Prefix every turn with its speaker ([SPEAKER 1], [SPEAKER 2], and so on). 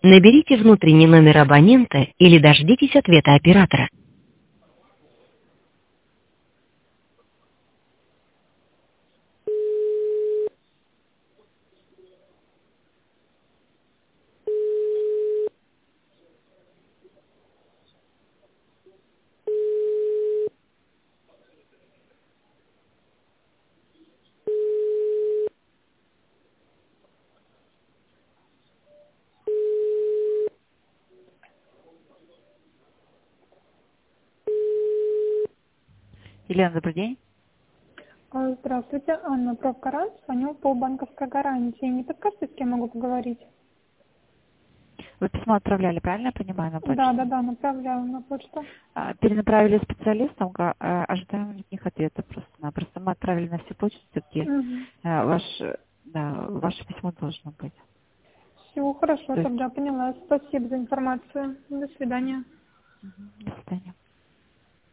[SPEAKER 1] Наберите внутренний номер абонента или дождитесь ответа оператора.
[SPEAKER 2] Елена, добрый день.
[SPEAKER 3] Здравствуйте, Анна Провкарас, звоню по банковской гарантии. Не подскажете, с кем могу поговорить?
[SPEAKER 2] Вы письмо отправляли, правильно я понимаю, на
[SPEAKER 3] Да,
[SPEAKER 2] почту?
[SPEAKER 3] направляю на почту.
[SPEAKER 2] Перенаправили специалистам, ожидаем от них ответа просто-напросто. Мы отправили на все почты, где
[SPEAKER 3] Угу.
[SPEAKER 2] ваше письмо должно быть.
[SPEAKER 3] Все, хорошо,
[SPEAKER 2] То есть,
[SPEAKER 3] тогда поняла. Спасибо за информацию. До свидания.
[SPEAKER 2] до свидания.